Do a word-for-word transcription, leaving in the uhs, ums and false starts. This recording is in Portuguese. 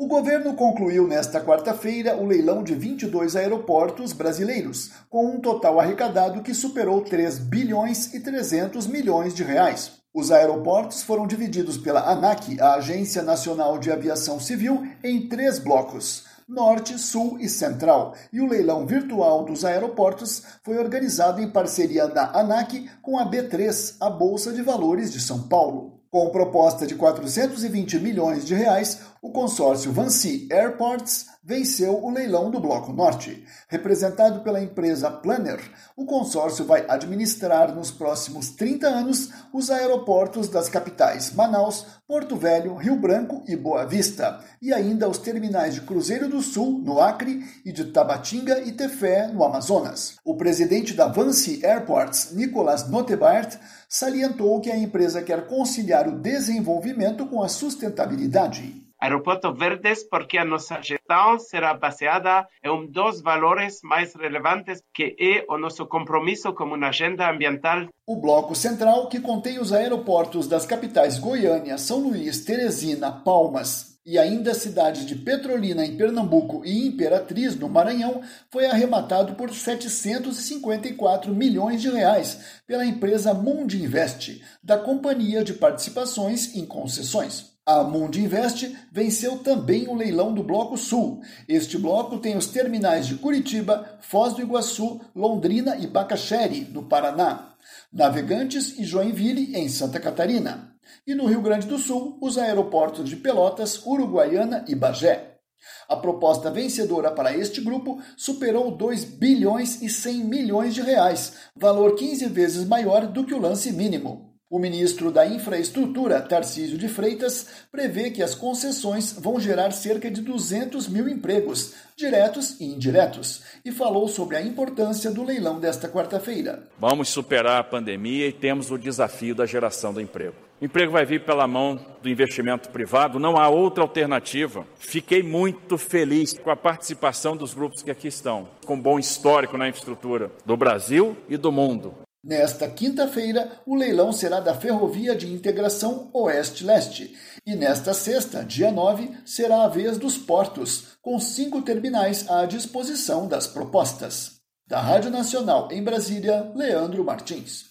O governo concluiu nesta quarta-feira o leilão de vinte e dois aeroportos brasileiros, com um total arrecadado que superou três bilhões e trezentos milhões de reais. Os aeroportos foram divididos pela ANAC, a Agência Nacional de Aviação Civil, em três blocos: Norte, Sul e Central, e o leilão virtual dos aeroportos foi organizado em parceria da ANAC com a B três, a Bolsa de Valores de São Paulo. Com proposta de quatrocentos e vinte milhões de reais, o consórcio Vinci Airports venceu o leilão do Bloco Norte. Representado pela empresa Planner, o consórcio vai administrar nos próximos trinta anos os aeroportos das capitais Manaus, Porto Velho, Rio Branco e Boa Vista, e ainda os terminais de Cruzeiro do Sul, no Acre, e de Tabatinga e Tefé, no Amazonas. O presidente da Vinci Airports, Nicolas Notebaert, salientou que a empresa quer conciliar o desenvolvimento com a sustentabilidade. Aeroportos verdes, porque a nossa gestão será baseada em um dos valores mais relevantes, que é o nosso compromisso com uma agenda ambiental. O Bloco Central, que contém os aeroportos das capitais Goiânia, São Luís, Teresina, Palmas e ainda as cidades de Petrolina, em Pernambuco, e Imperatriz, no Maranhão, foi arrematado por setecentos e cinquenta e quatro milhões de reais pela empresa Mundi Invest, da Companhia de Participações em Concessões. A Mundi Invest venceu também o leilão do Bloco Sul. Este bloco tem os terminais de Curitiba, Foz do Iguaçu, Londrina e Bacaxere, no Paraná, Navegantes e Joinville, em Santa Catarina, e no Rio Grande do Sul, os aeroportos de Pelotas, Uruguaiana e Bagé. A proposta vencedora para este grupo superou dois bilhões e cem milhões de reais, valor quinze vezes maior do que o lance mínimo. O ministro da Infraestrutura, Tarcísio de Freitas, prevê que as concessões vão gerar cerca de duzentos mil empregos, diretos e indiretos, e falou sobre a importância do leilão desta quarta-feira. Vamos superar a pandemia e temos o desafio da geração do emprego. O emprego vai vir pela mão do investimento privado, não há outra alternativa. Fiquei muito feliz com a participação dos grupos que aqui estão, com bom histórico na infraestrutura do Brasil e do mundo. Nesta quinta-feira, o leilão será da Ferrovia de Integração Oeste-Leste. E nesta sexta, dia nove, será a vez dos portos, com cinco terminais à disposição das propostas. Da Rádio Nacional em Brasília, Leandro Martins.